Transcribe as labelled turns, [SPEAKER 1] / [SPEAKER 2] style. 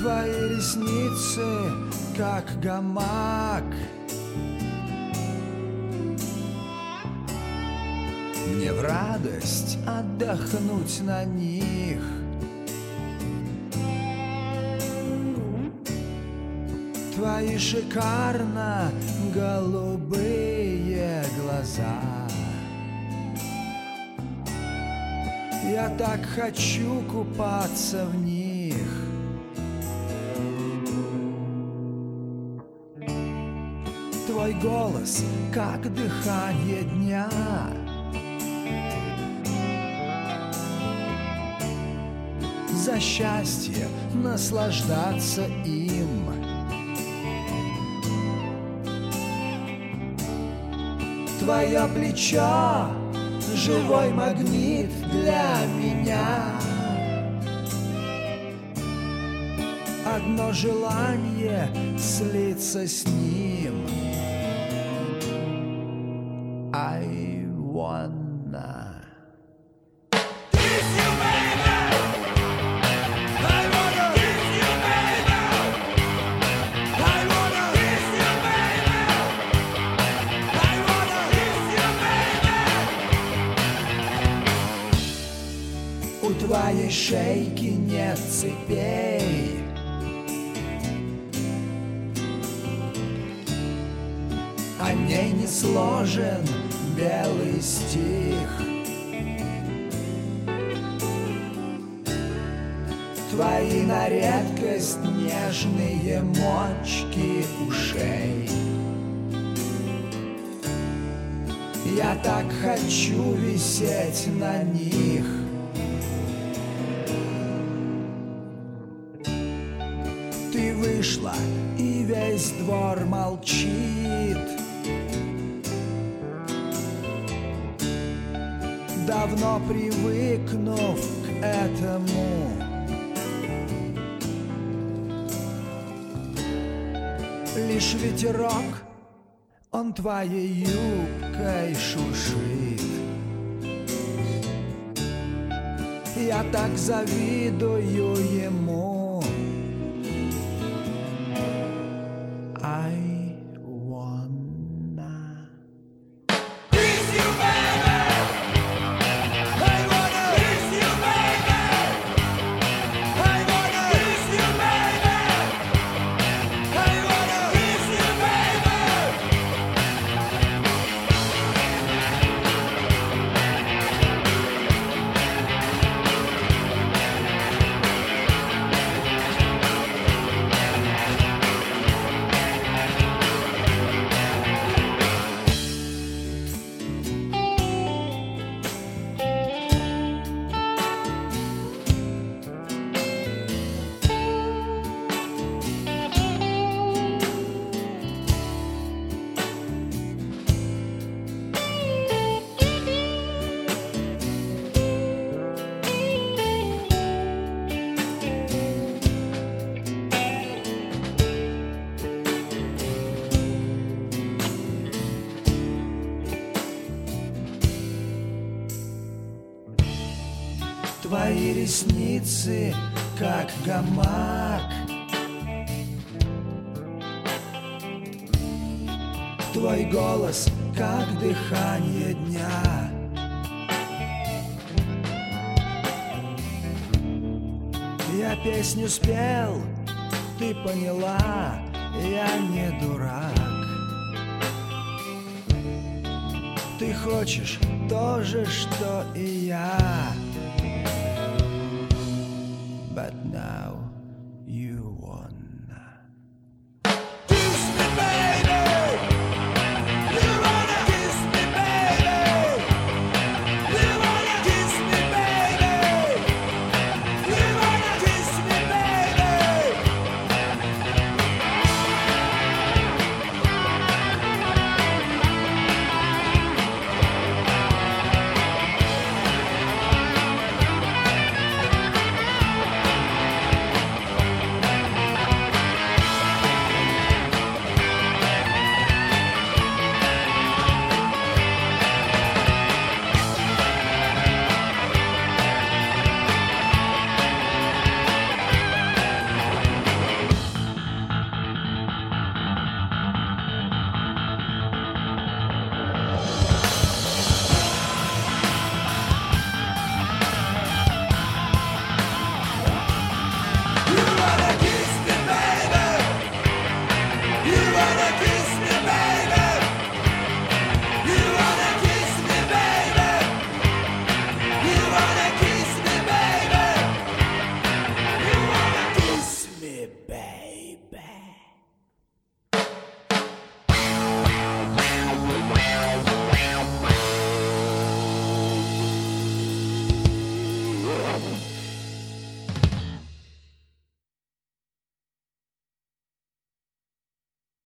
[SPEAKER 1] Твои ресницы, как гамак. Мне в радость отдохнуть на них. Твои шикарно голубые глаза. Я так хочу купаться в них. Твой голос, как дыхание дня. За счастье наслаждаться им. Твое плечо — живой магнит для меня. Одно желание — слиться с ним. I wanna У твоей шейки нет цепей. О ней не сложен белый стих. Твои на редкость нежные мочки ушей. Я так хочу висеть на них. Ты вышла, и весь двор молчит. Давно привыкнув к этому. Лишь ветерок, он твоей юбкой шуршит. Я так завидую ему. I wanna kiss you, baby. I wanna kiss you, baby. I wanna kiss you, baby. I wanna kiss you, baby. Твои ресницы, как гамак. Твой голос, как дыхание дня. Я песню спел, ты поняла, я не дурак. Ты хочешь то же, что и я. But now